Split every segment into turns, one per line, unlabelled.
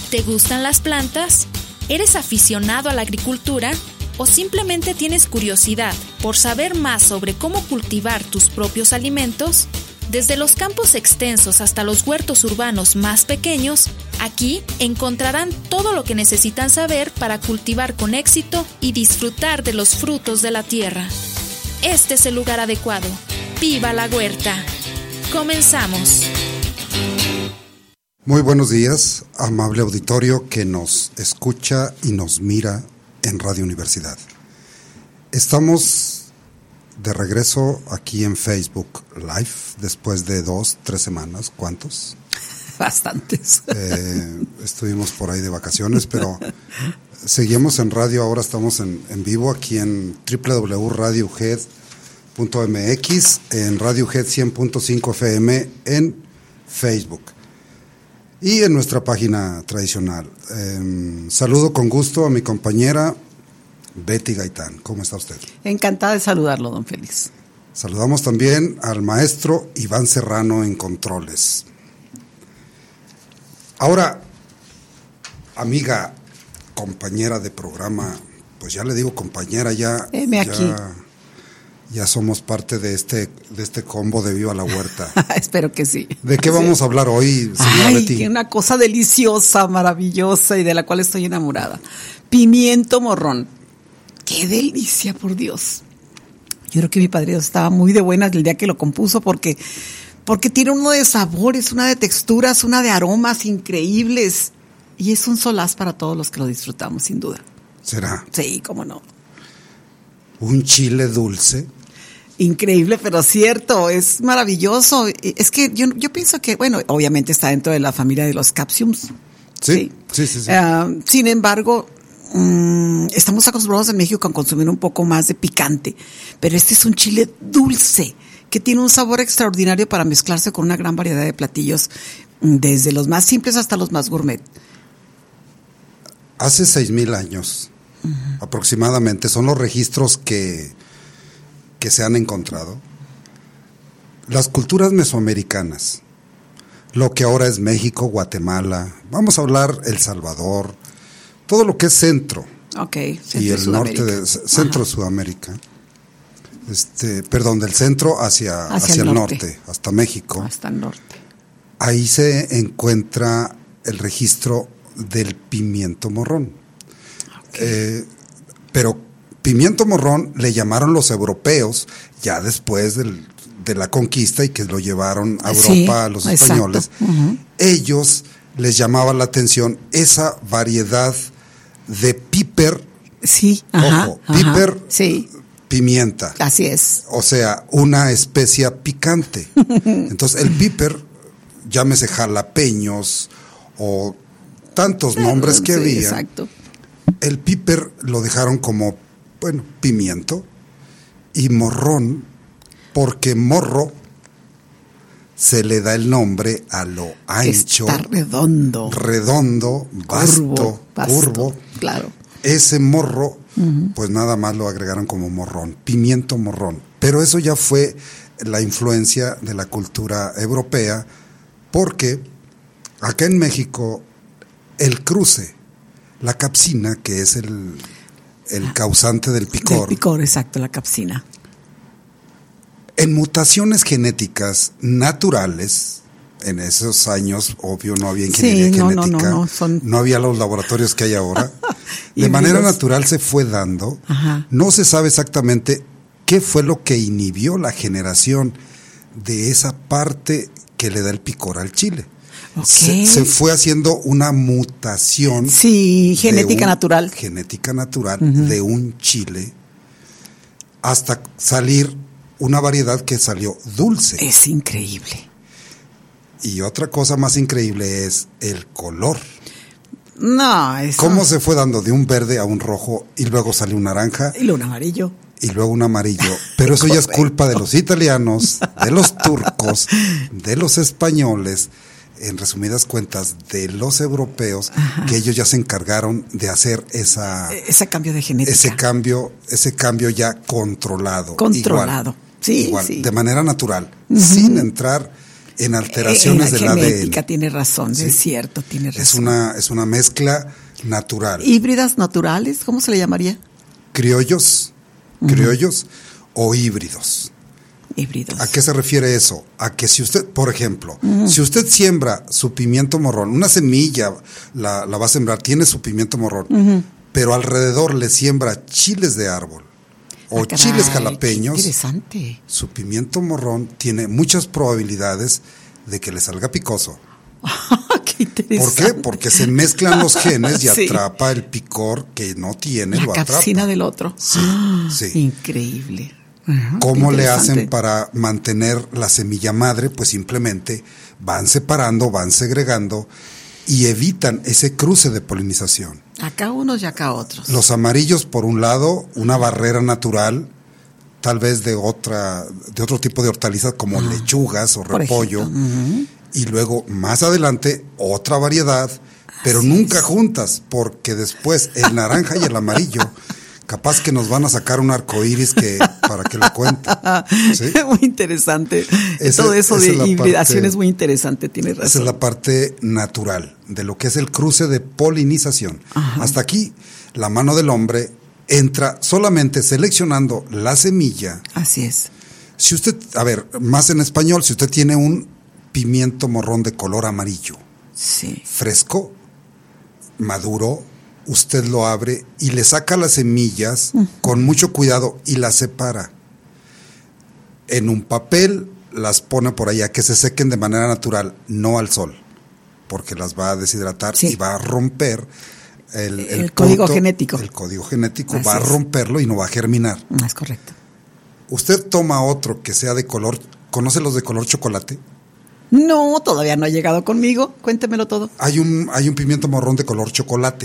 ¿Te gustan las plantas? ¿Eres aficionado a la agricultura? ¿O simplemente tienes curiosidad por saber más sobre cómo cultivar tus propios alimentos? Desde los campos extensos hasta los huertos urbanos más pequeños, aquí encontrarán todo lo que necesitan saber para cultivar con éxito y disfrutar de los frutos de la tierra. Este es el lugar adecuado. ¡Viva la huerta! ¡Comenzamos!
Muy buenos días, amable auditorio que nos escucha y nos mira en Radio Universidad. Estamos de regreso aquí en Facebook Live después de 2-3 semanas. ¿Cuántos?
Bastantes.
Estuvimos por ahí de vacaciones, pero seguimos en radio. Ahora estamos en vivo aquí en www.radiohead.mx, en Radiohead 100.5 FM en Facebook y en nuestra página tradicional. Saludo con gusto a mi compañera Betty Gaitán. ¿Cómo está usted?
Encantada de saludarlo, don Félix.
Saludamos también al maestro Iván Serrano en controles. Ahora, amiga, compañera de programa, pues ya le digo compañera, ya somos parte de este combo de Viva la Huerta.
Espero que sí.
¿De qué vamos a hablar hoy, señora Betty?
Una cosa deliciosa, maravillosa y de la cual estoy enamorada. Pimiento morrón. ¡Qué delicia, por Dios! Yo creo que mi padre estaba muy de buenas el día que lo compuso porque tiene uno de sabores, una de texturas, una de aromas increíbles. Y es un solaz para todos los que lo disfrutamos, sin duda.
¿Será?
Sí, cómo no.
¿Un chile dulce?
Increíble, pero cierto, es maravilloso. Es que yo pienso que, bueno, obviamente está dentro de la familia de los capsiums.
Sí.
Sin embargo, estamos acostumbrados en México a consumir un poco más de picante, pero este es un chile dulce que tiene un sabor extraordinario para mezclarse con una gran variedad de platillos, desde los más simples hasta los más gourmet.
Hace 6,000 años, aproximadamente, son los registros que se han encontrado. Las culturas mesoamericanas, lo que ahora es México, Guatemala, vamos a hablar El Salvador, todo lo que es centro, y el norte de centro de Sudamérica, del centro hacia el norte, hasta México.
Hasta el norte.
Ahí se encuentra el registro del pimiento morrón. Pero pimiento morrón le llamaron los europeos ya después de la conquista y que lo llevaron a Europa, a los españoles. Ellos les llamaba la atención esa variedad de piper.
Sí,
piper,
sí.
Pimienta.
Así es.
O sea, una especia picante. Entonces, el piper, llámese jalapeños o tantos nombres que había.
Exacto.
El piper lo dejaron como, pimiento, y morrón, porque morro se le da el nombre a lo ancho.
Está redondo,
vasto, curvo.
Claro.
Ese morro, pues nada más lo agregaron como morrón, pimiento morrón. Pero eso ya fue la influencia de la cultura europea, porque acá en México el cruce, la capsina, que es el causante del picor.
El picor, exacto, la capsina.
En mutaciones genéticas naturales, en esos años, obvio, no había ingeniería genética, no había los laboratorios que hay ahora. De manera natural se fue dando. No se sabe exactamente qué fue lo que inhibió la generación de esa parte que le da el picor al chile. Se fue haciendo una mutación.
Sí, genética natural.
Genética natural de un chile hasta salir una variedad que salió dulce.
Es increíble.
Y otra cosa más increíble es el color.
No, eso...
¿Cómo se fue dando de un verde a un rojo y luego salió un naranja?
Y luego un amarillo.
Y luego un amarillo. Pero eso ya es culpa de los italianos, de los turcos, de los españoles, en resumidas cuentas, de los europeos, que ellos ya se encargaron de hacer
ese cambio de genética.
Ese cambio ya controlado.
Controlado.
Igual, de manera natural, sin entrar en alteraciones del
genética,
ADN.
Tiene razón, ¿sí? Es cierto, tiene razón.
Es una mezcla natural.
¿Híbridas naturales? ¿Cómo se le llamaría?
Criollos o híbridos.
Híbridos.
¿A qué se refiere eso? A que si usted, por ejemplo, si usted siembra su pimiento morrón, una semilla la va a sembrar, tiene su pimiento morrón, pero alrededor le siembra chiles de árbol o chiles jalapeños,
qué interesante.
Su pimiento morrón tiene muchas probabilidades de que le salga picoso.
Qué interesante.
¿Por qué? Porque se mezclan los genes y atrapa el picor que no tiene,
la
lo atrapa.
La capsina del otro.
Sí, sí.
Increíble.
¿Cómo le hacen para mantener la semilla madre? Pues simplemente van separando, van segregando y evitan ese cruce de polinización.
Acá unos y acá otros.
Los amarillos, por un lado, una barrera natural, tal vez de otro tipo de hortalizas como lechugas o repollo. Y luego, más adelante, otra variedad, pero nunca juntas, porque después el naranja y el amarillo, capaz que nos van a sacar un arcoíris para que lo cuente. ¿Sí?
Muy interesante. Todo eso de hibridación es muy interesante, tienes razón.
Esa es la parte natural de lo que es el cruce de polinización. Ajá. Hasta aquí, la mano del hombre entra solamente seleccionando la semilla.
Así es.
Si usted, más en español, si usted tiene un pimiento morrón de color amarillo,
sí,
fresco, maduro, usted lo abre y le saca las semillas con mucho cuidado y las separa. En un papel las pone por ahí a que se sequen de manera natural, no al sol, porque las va a deshidratar y va a romper el
código genético.
El código genético va a romperlo y no va a germinar.
Es correcto.
Usted toma otro que sea de color, ¿conoce los de color chocolate?
No, todavía no ha llegado conmigo. Cuéntemelo todo.
Hay un pimiento morrón de color chocolate.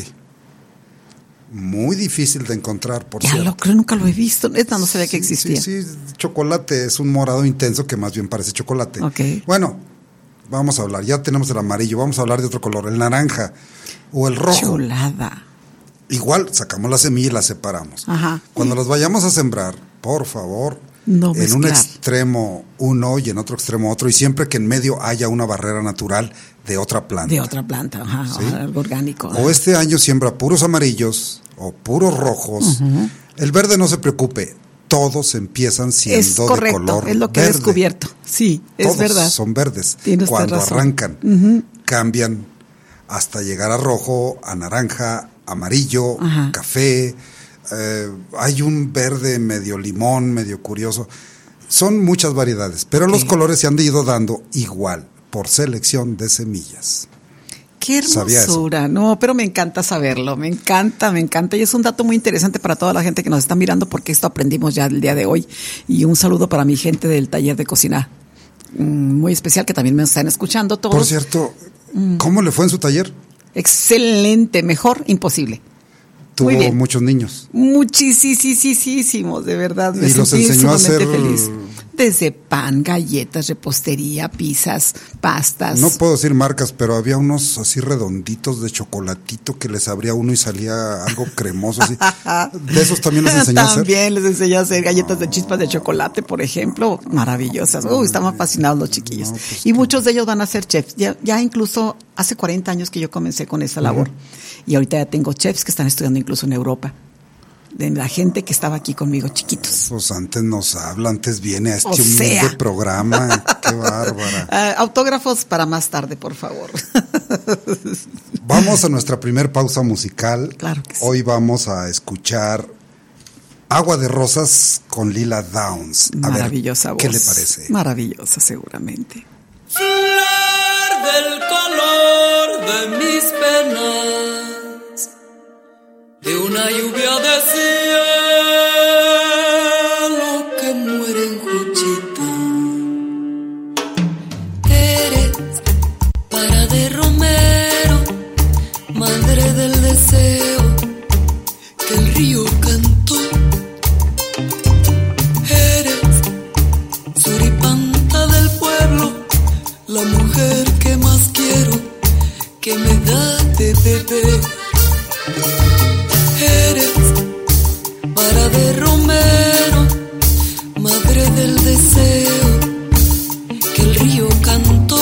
Muy difícil de encontrar, por cierto.
Ya lo creo, nunca lo he visto. Esta no sabía que existía.
Sí, chocolate es un morado intenso que más bien parece chocolate.
Okay.
Bueno, vamos a hablar. Ya tenemos el amarillo, vamos a hablar de otro color, el naranja o el rojo.
Chulada.
Igual, sacamos la semilla y la separamos.
Ajá.
Cuando las vayamos a sembrar, por favor,
no
en un extremo uno y en otro extremo otro, y siempre que en medio haya una barrera natural de otra planta.
De otra planta, ajá, ¿sí? Algo orgánico.
O este año siembra puros amarillos o puros rojos. El verde no se preocupe, todos empiezan siendo de color verde.
Es lo que he descubierto, sí, es
todos
verdad.
Son verdes.
Tienes
Cuando
razón.
Arrancan, cambian hasta llegar a rojo, a naranja, amarillo, café. Hay un verde medio limón, medio curioso. Son muchas variedades, pero los colores se han ido dando igual por selección de semillas.
Qué hermosura, no, pero me encanta saberlo, me encanta, y es un dato muy interesante para toda la gente que nos está mirando, porque esto aprendimos ya el día de hoy. Y un saludo para mi gente del taller de cocina, muy especial, que también me están escuchando todos.
Por cierto, ¿cómo le fue en su taller?
Excelente, mejor imposible.
Tuvo muchos niños.
Muchísimos, de verdad.
Me los enseñó a hacer
feliz. Desde pan, galletas, repostería, pizzas, pastas.
No puedo decir marcas, pero había unos así redonditos de chocolatito que les abría uno y salía algo cremoso. Así. ¿De esos también les enseñó a hacer?
También les enseñé a hacer galletas de chispas de chocolate, por ejemplo. Maravillosas. Estaban fascinados los chiquillos. No, pues, y muchos de ellos van a ser chefs. Ya incluso hace 40 años que yo comencé con esa labor. Y ahorita ya tengo chefs que están estudiando incluso en Europa. De la gente que estaba aquí conmigo, chiquitos.
Pues antes nos habla, antes viene a este humilde programa. Qué bárbara.
Autógrafos para más tarde, por favor.
Vamos a nuestra primer pausa musical.
Claro que sí.
Hoy vamos a escuchar Agua de Rosas con Lila Downs.
Maravillosa voz.
¿Qué le parece?
Maravillosa, seguramente.
Flor del color de mis penas, de una lluvia de cielo que muere en Juchitán. Eres para de romero, madre del deseo que el río cantó. Eres suripanta del pueblo, la mujer que más quiero, que me da de beber. Eres vara de romero, madre del deseo que el río cantó.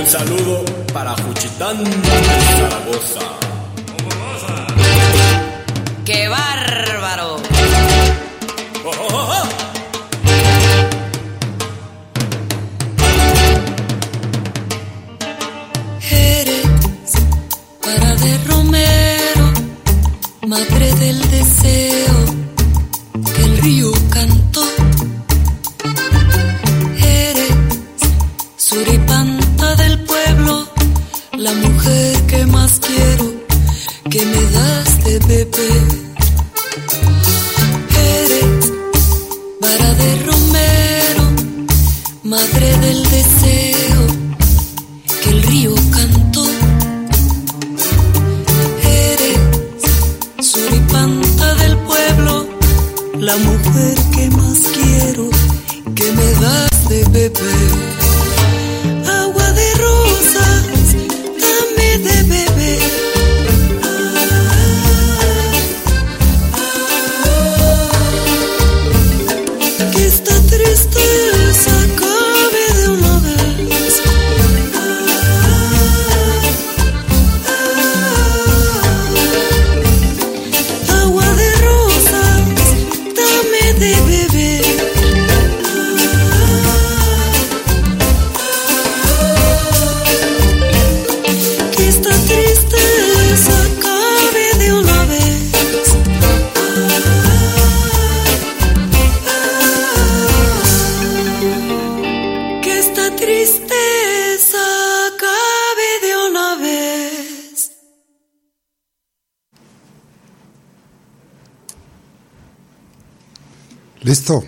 saludo para Juchitán de Zaragoza.
¡Qué bárbaro!
¡Oh, oh, oh!
Eres para de Romero, madre del deseo que el río cantó. Eres suripanta del pueblo, la mujer que más quiero, que me das de beber. Eres vara de Romero, madre del deseo que el río cantó. Eres suripanta del pueblo, la mujer que más quiero, que me das de beber. Agua de rosas, dame de beber. Que esta tristeza acabe de una vez. Agua de rosas, dame de beber. Que esta tristeza acabe de una vez. Que esta tristeza acabe de una vez.
Listo.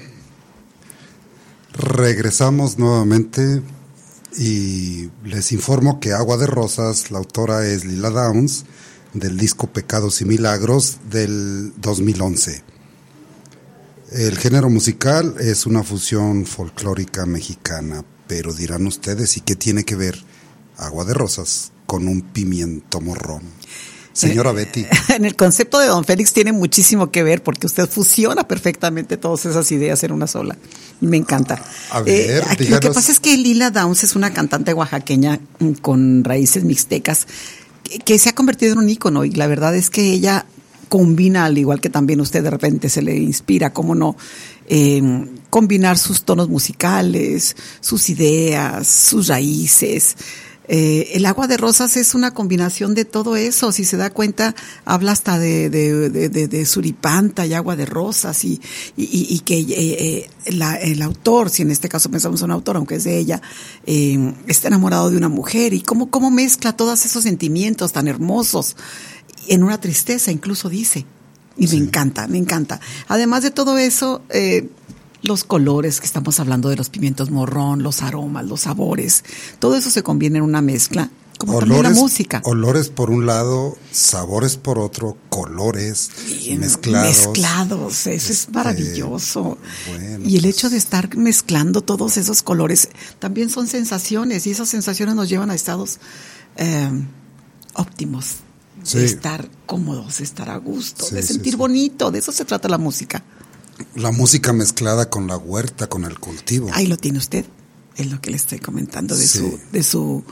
Regresamos nuevamente y les informo que Agua de Rosas, la autora es Lila Downs, del disco Pecados y Milagros del 2011. El género musical es una fusión folclórica mexicana, pero dirán ustedes, ¿y qué tiene que ver Agua de Rosas con un pimiento morrón? Señora Betty.
En el concepto de Don Félix tiene muchísimo que ver porque usted fusiona perfectamente todas esas ideas en una sola. Y me encanta.
A ver,
lo que pasa es que Lila Downs es una cantante oaxaqueña con raíces mixtecas que se ha convertido en un ícono, y la verdad es que ella combina, al igual que también usted de repente se le inspira, cómo no, combinar sus tonos musicales, sus ideas, sus raíces. El Agua de Rosas es una combinación de todo eso. Si se da cuenta, habla hasta de suripanta y agua de rosas, y que el autor, si en este caso pensamos en un autor, aunque es de ella, está enamorado de una mujer, y cómo mezcla todos esos sentimientos tan hermosos en una tristeza, incluso dice. Y sí, me encanta. Además de todo eso, los colores que estamos hablando de los pimientos morrón, los aromas, los sabores, todo eso se conviene en una mezcla, como olores, también la música.
Olores por un lado, sabores por otro, colores mezclados. Eso es maravilloso.
Bueno, y el hecho de estar mezclando todos esos colores también son sensaciones, y esas sensaciones nos llevan a estados óptimos. Sí. De estar cómodos, de estar a gusto, de sentir bonito. De eso se trata la música.
La música mezclada con la huerta, con el cultivo.
Ahí lo tiene usted. Es lo que le estoy comentando de su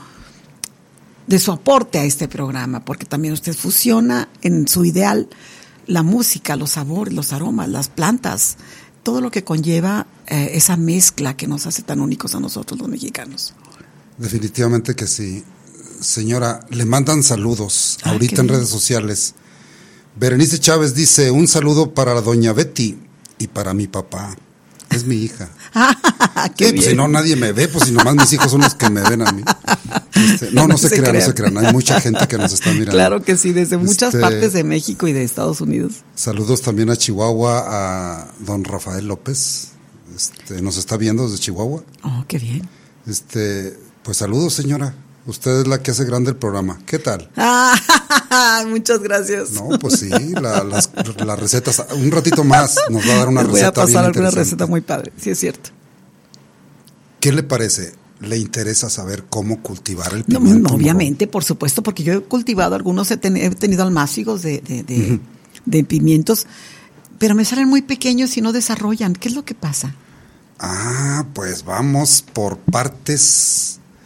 aporte a este programa, porque también usted fusiona en su ideal la música, los sabores, los aromas, las plantas, todo lo que conlleva esa mezcla que nos hace tan únicos a nosotros los mexicanos.
Definitivamente que sí. Señora, le mandan saludos ahorita en redes sociales. Berenice Chávez dice: un saludo para la doña Betty y para mi papá. Es mi hija.
Pues
si no, nadie me ve, pues si nomás mis hijos son los que me ven a mí. No se crean. Hay mucha gente que nos está mirando.
Claro que sí, desde muchas partes de México y de Estados Unidos.
Saludos también a Chihuahua, a don Rafael López. Nos está viendo desde Chihuahua.
Oh, qué bien.
Pues saludos, señora. Usted es la que hace grande el programa. ¿Qué tal?
Muchas gracias.
No, pues sí, las recetas. Un ratito más nos va a dar una receta. Voy a
pasar alguna receta muy padre, sí es cierto.
¿Qué le parece? ¿Le interesa saber cómo cultivar el pimiento?
No, obviamente, por supuesto, porque yo he cultivado algunos, he tenido almácigos de pimientos, pero me salen muy pequeños y no desarrollan. ¿Qué es lo que pasa?
Pues vamos por partes.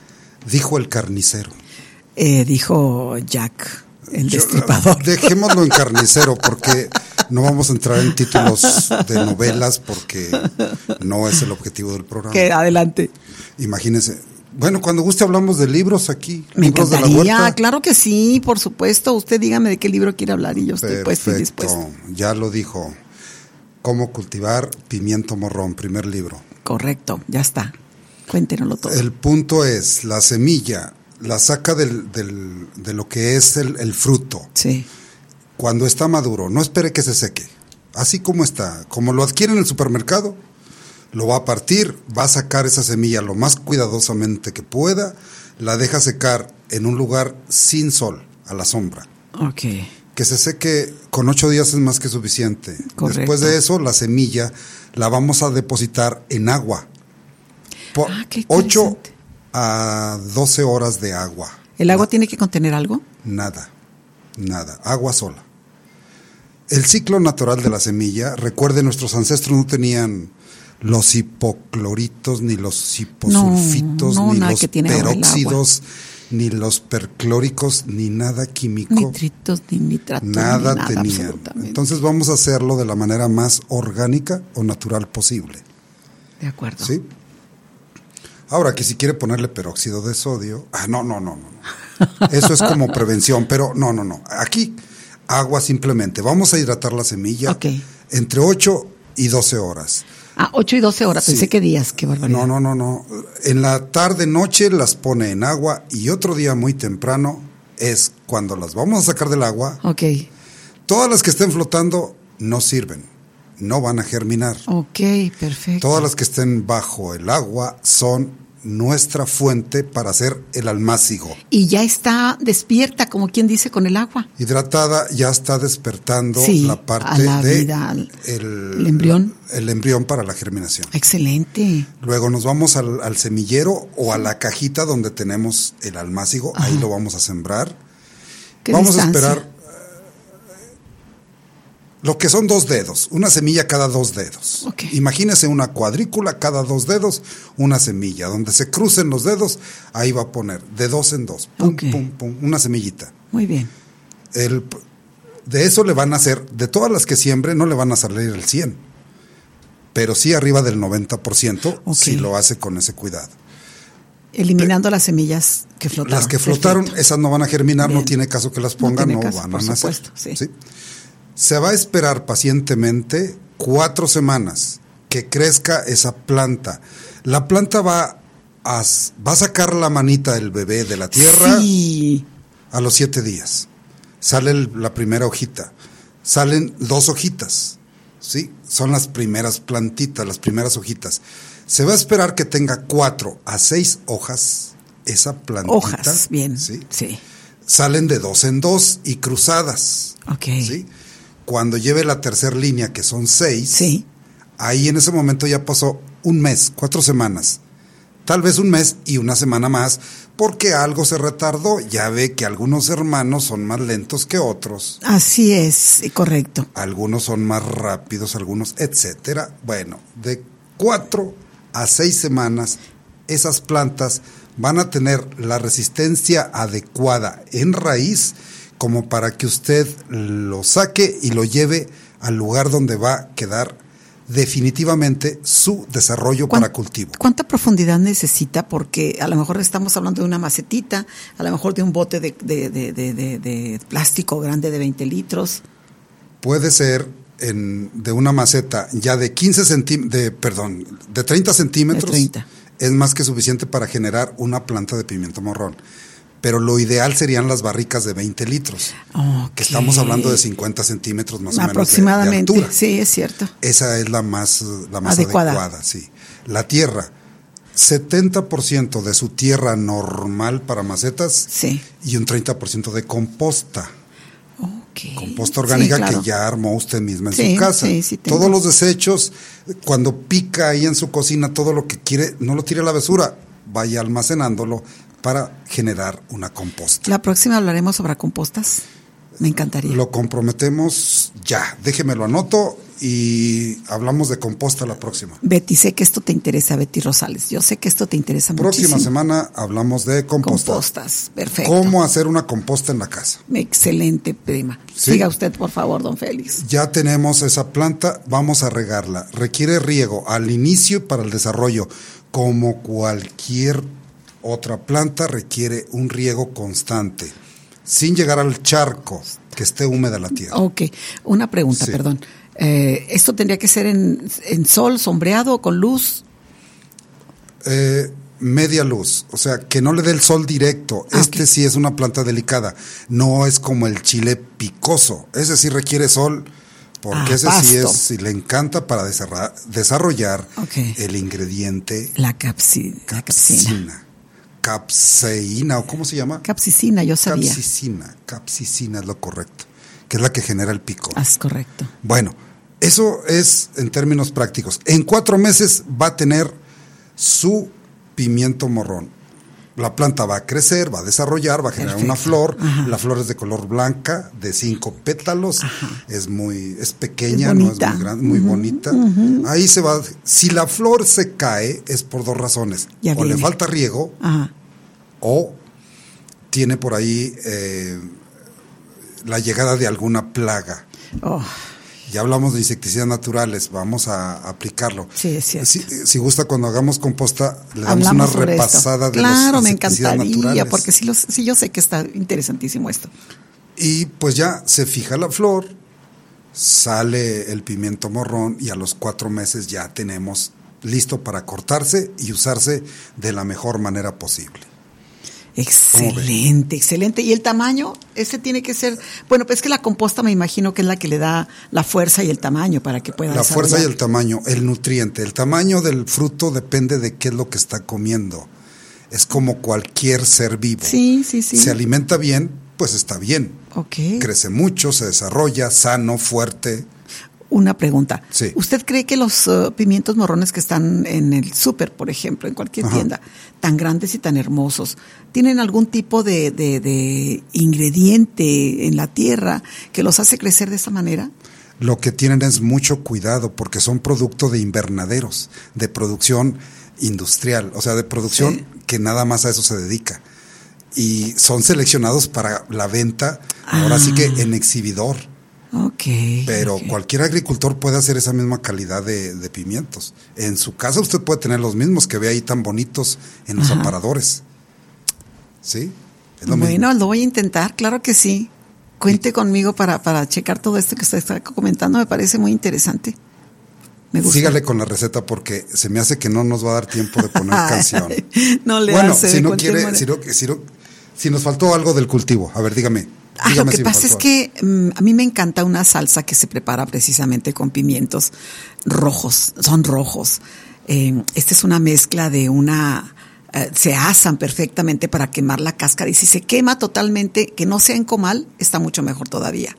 Dijo el carnicero.
Dijo Jack, el destripador.
Dejémoslo en carnicero porque no vamos a entrar en títulos de novelas porque no es el objetivo del programa.
Que adelante.
Imagínense. Bueno, cuando guste hablamos de libros aquí.
Me
libros
encantaría,
de la huerta.
Claro que sí, por supuesto. Usted dígame de qué libro quiere hablar y yo estoy puesta y dispuesta.
Ya lo dijo. Cómo cultivar pimiento morrón, primer libro.
Correcto, ya está. Cuéntenoslo todo.
El punto es, la semilla la saca de lo que es el fruto.
Sí.
Cuando está maduro, no espere que se seque. Así como está, como lo adquiere en el supermercado, lo va a partir, va a sacar esa semilla lo más cuidadosamente que pueda, la deja secar en un lugar sin sol, a la sombra.
Ok.
Que se seque con 8 días es más que suficiente.
Correcto.
Después de eso, la semilla la vamos a depositar en agua. 8 a 12 horas de agua.
¿El agua tiene que contener algo?
Nada, agua sola. El ciclo natural de la semilla, recuerde, nuestros ancestros no tenían los hipocloritos, ni los hiposulfitos, ni los peróxidos, ni los perclóricos, ni nada químico.
Nitritos, ni nitratos,
nada tenían. Entonces vamos a hacerlo de la manera más orgánica o natural posible.
De acuerdo.
¿Sí? Ahora, que si quiere ponerle peróxido de sodio, no. Eso es como prevención, pero no. Aquí, agua simplemente. Vamos a hidratar la semilla entre 8 y 12 horas.
8 y 12 horas, pensé que días, qué barbaridad.
No. En la tarde, noche las pone en agua y otro día muy temprano es cuando las vamos a sacar del agua.
Ok.
Todas las que estén flotando no sirven, no van a germinar.
Ok, perfecto.
Todas las que estén bajo el agua son nuestra fuente para hacer el almácigo.
Y ya está despierta, como quien dice, con el agua.
Hidratada, ya está despertando la parte
el embrión.
El embrión para la germinación.
Excelente.
Luego nos vamos al semillero o a la cajita donde tenemos el almácigo. Ahí lo vamos a sembrar. Vamos a esperar lo que son 2 dedos, una semilla cada 2 dedos.
Okay.
Imagínese una cuadrícula, cada 2 dedos, una semilla. Donde se crucen los dedos, ahí va a poner de 2 en 2, pum, una semillita.
Muy bien.
De eso le van a hacer, de todas las que siembre, no le van a salir el 100, pero sí arriba del 90%, si lo hace con ese cuidado.
Eliminando las semillas que flotaron.
Las que flotaron, esas no van a germinar, no tiene caso que las pongan, no van a nacer.
Sí.
Se va a esperar pacientemente 4 semanas que crezca esa planta. La planta va a sacar la manita del bebé de la tierra a los 7 días. Sale la primera hojita. Salen 2 hojitas. ¿Sí? Son las primeras plantitas, las primeras hojitas. Se va a esperar que tenga 4 a 6 hojas esa plantita.
Hojas, bien.
¿Sí?
Sí.
Salen de 2 en 2 y cruzadas.
Ok.
¿Sí? Cuando lleve la tercera línea, que son 6, ahí en ese momento ya pasó 1 mes, 4 semanas. Tal vez 1 mes y 1 semana más, porque algo se retardó. Ya ve que algunos hermanos son más lentos que otros.
Así es, correcto.
Algunos son más rápidos, algunos, etcétera. Bueno, de 4 a 6 semanas, esas plantas van a tener la resistencia adecuada en raíz, como para que usted lo saque y lo lleve al lugar donde va a quedar definitivamente su desarrollo para cultivo.
¿Cuánta profundidad necesita? Porque a lo mejor estamos hablando de una macetita, a lo mejor de un bote de plástico grande de 20 litros.
Puede ser de una maceta ya de 30 centímetros.
De 30.
Es más que suficiente para generar una planta de pimiento morrón. Pero lo ideal serían las barricas de 20 litros, que estamos hablando de 50 centímetros más o menos
aproximadamente,
de altura.
Sí, es cierto.
Esa es la más adecuada, sí. La tierra, 70% de su tierra normal para macetas y un 30% de composta. Composta orgánica que ya armó usted misma en su casa. Todos los desechos, cuando pica ahí en su cocina, todo lo que quiere, no lo tire a la basura, vaya almacenándolo para generar una composta.
¿La próxima hablaremos sobre compostas? Me encantaría.
Lo comprometemos ya. Déjeme lo anoto y hablamos de composta la próxima.
Betty, sé que esto te interesa, Betty Rosales. Yo sé que esto te interesa muchísimo.
Próxima semana hablamos de composta.
Compostas, perfecto.
¿Cómo hacer una composta en la casa?
Excelente, prima.
¿Sí?
Siga usted, por favor, don Félix.
Ya tenemos esa planta, vamos a regarla. Requiere riego al inicio y para el desarrollo. Como cualquier otra planta, requiere un riego constante, sin llegar al charco, que esté húmeda la tierra.
Ok, una pregunta,
Sí.
perdón. ¿Esto tendría que ser en sol, sombreado o con luz?
Media luz, o sea, que no le dé el sol directo.
Okay.
Sí es una planta delicada, no es como el chile picoso. Ese sí requiere sol, porque ese
pasto.
sí le encanta para desarrollar
Okay.
el ingrediente
La capsina.
Capsaína, ¿o cómo se llama?
Capsicina, yo sabía.
Capsicina es lo correcto, que es la que genera el picor.
Es correcto.
Bueno, eso es en términos prácticos. En 4 meses va a tener su pimiento morrón. La planta va a crecer, va a desarrollar, va a generar una flor.
Ajá.
La flor es de color blanca, de 5 pétalos.
Ajá.
Es pequeña,
Es
no es
bonita.
muy grande, muy bonita. Ahí se va. Si la flor se cae, es por 2 razones.
Ya
o le
viene.
falta riego,
Ajá.
o tiene por ahí la llegada de alguna plaga.
Oh,
Ya hablamos de insecticidas naturales, vamos a aplicarlo.
sí, es cierto.
Si gusta, cuando hagamos composta, le damos
Hablamos
una
sobre
repasada
esto.
de los
Claro, me
insecticidas
encantaría,
naturales.
porque sí yo sé que está interesantísimo esto.
Y pues ya se fija la flor, sale el pimiento morrón y a los 4 meses ya tenemos listo para cortarse y usarse de la mejor manera posible.
Excelente, excelente. ¿Y el tamaño? Ese tiene que ser, bueno, pues es que la composta me imagino que es la que le da la fuerza y el tamaño para que pueda
La fuerza y
desarrollar.
el tamaño, el nutriente. El tamaño del fruto depende de qué es lo que está comiendo. Es como cualquier ser vivo.
Sí.
Se alimenta bien, pues está bien.
Ok.
Crece mucho, se desarrolla, sano, fuerte.
Una pregunta.
Sí.
¿Usted cree que los pimientos morrones que están en el súper, por ejemplo, en cualquier
Ajá.
tienda, tan grandes y tan hermosos, tienen algún tipo de ingrediente en la tierra que los hace crecer de esa manera?
Lo que tienen es mucho cuidado porque son producto de invernaderos, de producción industrial, o sea, de producción
Sí.
que nada más a eso se dedica. Y son seleccionados para la venta, ahora sí que en exhibidor.
Ok.
Pero
ok.
cualquier agricultor puede hacer esa misma calidad de pimientos. En su casa usted puede tener los mismos que ve ahí tan bonitos en los
Ajá.
aparadores. ¿Sí? Es lo
Bueno,
mismo.
lo voy a intentar, claro que sí. Cuente conmigo para checar todo esto que usted está comentando, me parece muy interesante. Me gusta.
Sígale con la receta porque se me hace que no nos va a dar tiempo de poner canción.
No le
Bueno,
hace
si
de
no
cualquier
quiere,
manera.
si nos faltó algo del cultivo, a ver, dígame.
Lo
Dígame
que
si me
pasa es
faltó
que a mí me encanta una salsa que se prepara precisamente con pimientos rojos, son rojos. Esta es una mezcla de se asan perfectamente para quemar la cáscara y si se quema totalmente, que no sea en comal, está mucho mejor todavía.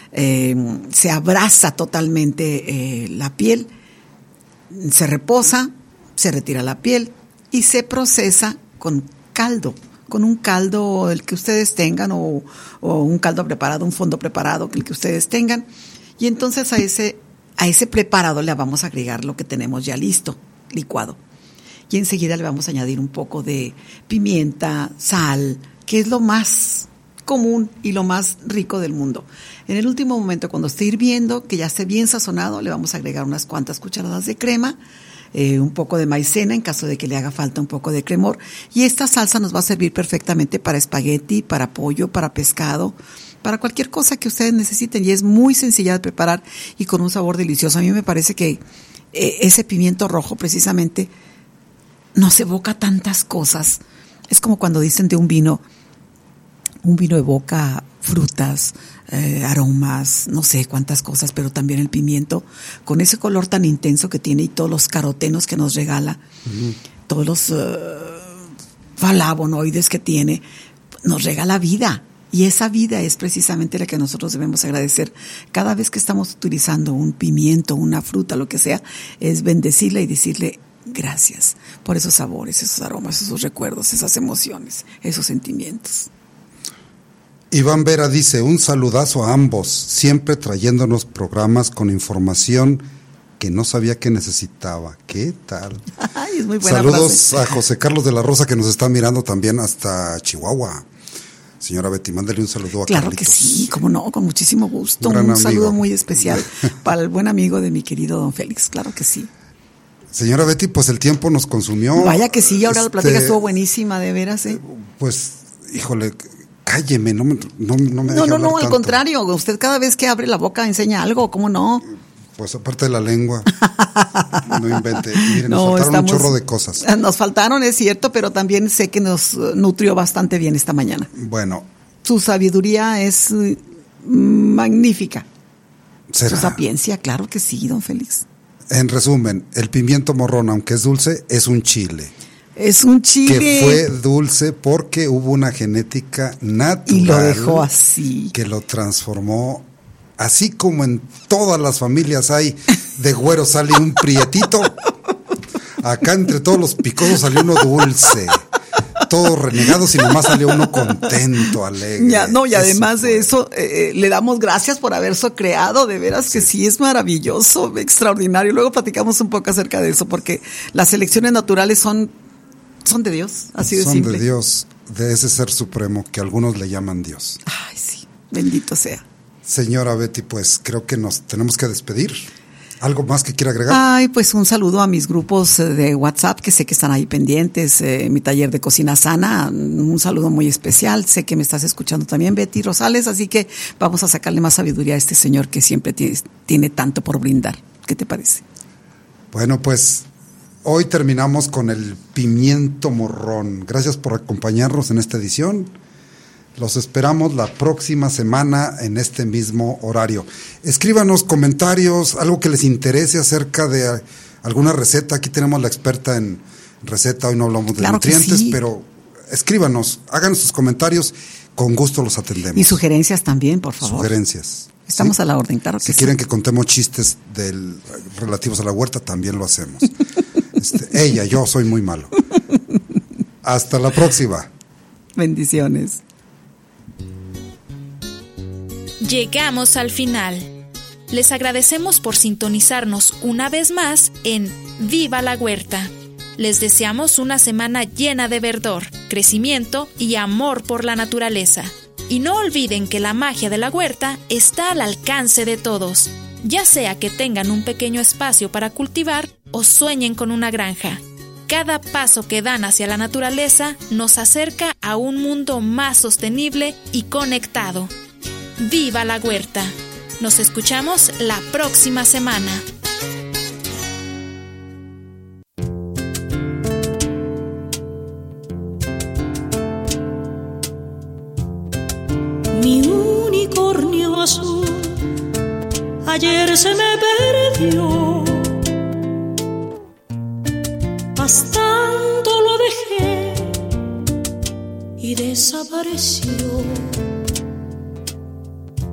Se abrasa totalmente la piel, se reposa, se retira la piel y se procesa con caldo. Con un caldo el que ustedes tengan o un caldo preparado, un fondo preparado el que ustedes tengan. Y entonces a ese preparado le vamos a agregar lo que tenemos ya listo, licuado. Y enseguida le vamos a añadir un poco de pimienta, sal, que es lo más común y lo más rico del mundo. En el último momento, cuando esté hirviendo, que ya esté bien sazonado, le vamos a agregar unas cuantas cucharadas de crema, un poco de maicena en caso de que le haga falta un poco de cremor. Y esta salsa nos va a servir perfectamente para espagueti, para pollo, para pescado, para cualquier cosa que ustedes necesiten. Y es muy sencilla de preparar y con un sabor delicioso. A mí me parece que ese pimiento rojo precisamente nos evoca tantas cosas. Es como cuando dicen de un vino evoca frutas, aromas, no sé cuántas cosas, pero también el pimiento, con ese color tan intenso que tiene y todos los carotenos que nos regala, todos los flavonoides que tiene, nos regala vida. Y esa vida es precisamente la que nosotros debemos agradecer. Cada vez que estamos utilizando un pimiento, una fruta, lo que sea, es bendecirla y decirle gracias por esos sabores, esos aromas, esos recuerdos, esas emociones, esos sentimientos.
Iván Vera dice, un saludazo a ambos, siempre trayéndonos programas con información que no sabía que necesitaba. ¿Qué tal?
Ay, es muy buena
Saludos
frase.
a José Carlos de la Rosa, que nos está mirando también hasta Chihuahua. Señora Betty, mándale un saludo a
Claro
Carlitos.
que sí, cómo no, con muchísimo gusto.
Un
saludo
amigo.
muy especial para el buen amigo de mi querido don Félix, claro que sí.
Señora Betty, pues el tiempo nos consumió.
Vaya que sí, ahora la plática estuvo buenísima, de veras, ¿eh?
Pues, híjole, cálleme, no me deje
No,
hablar
al
tanto.
contrario, usted cada vez que abre la boca enseña algo, ¿cómo no?
Pues aparte de la lengua, no invente. Miren, nos faltaron un chorro de cosas.
Nos faltaron, es cierto, pero también sé que nos nutrió bastante bien esta mañana.
Bueno.
Su sabiduría es magnífica.
¿Será?
Su sapiencia, claro que sí, don Félix.
En resumen, el pimiento morrón, aunque es dulce, es un chile.
Es un chile.
Que fue dulce porque hubo una genética natural.
Y lo dejó así.
Que lo transformó, así como en todas las familias hay, de güero sale un prietito. Acá entre todos los picosos salió uno dulce. Todos renegados y nomás salió uno contento, alegre.
Y además de eso, le damos gracias por haberse creado, de veras que sí es maravilloso, extraordinario. Luego platicamos un poco acerca de eso, porque las selecciones naturales son de Dios, así de simple.
Son de Dios, de ese ser supremo que algunos le llaman Dios.
Ay, sí, bendito sea.
Señora Betty, pues creo que nos tenemos que despedir. ¿Algo más que quiera agregar?
Ay, pues un saludo a mis grupos de WhatsApp, que sé que están ahí pendientes, mi taller de cocina sana, un saludo muy especial. Sé que me estás escuchando también, Betty Rosales, así que vamos a sacarle más sabiduría a este señor que siempre tiene tanto por brindar. ¿Qué te parece?
Bueno, pues hoy terminamos con el pimiento morrón. Gracias por acompañarnos en esta edición. Los esperamos la próxima semana en este mismo horario. Escríbanos comentarios, algo que les interese acerca de alguna receta. Aquí tenemos la experta en receta, hoy no hablamos de nutrientes, sí. Pero escríbanos, hagan sus comentarios, con gusto los atendemos.
Y sugerencias también, por favor.
Sugerencias.
Estamos a la orden, claro que sí.
Si quieren que contemos chistes relativos a la huerta, también lo hacemos. Yo soy muy malo. Hasta la próxima.
Bendiciones.
Llegamos al final. Les agradecemos por sintonizarnos una vez más en Viva la Huerta. Les deseamos una semana llena de verdor, crecimiento y amor por la naturaleza. Y no olviden que la magia de la huerta está al alcance de todos, ya sea que tengan un pequeño espacio para cultivar o sueñen con una granja. Cada paso que dan hacia la naturaleza nos acerca a un mundo más sostenible y conectado. ¡Viva la huerta! Nos escuchamos la próxima semana.
Mi unicornio azul ayer se me perdió, pastando lo dejé y desapareció.